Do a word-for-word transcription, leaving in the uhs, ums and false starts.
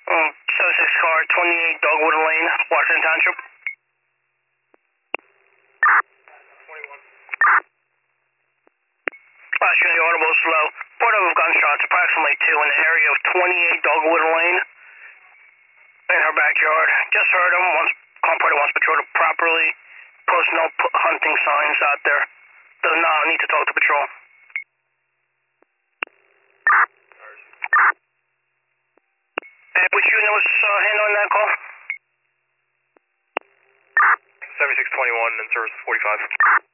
Um, seventy-six car, twenty-eight Dogwood Lane, Washington Township. Last unit, audible slow. Report of gunshots, approximately two in the area of twenty-eight Dogwood Lane. In her backyard. Just heard him. Once, car party wants patrol to properly post no p- hunting signs out there. Does not need to talk to patrol. And which unit was uh, handling that call? seventy-six twenty-one and service forty-five.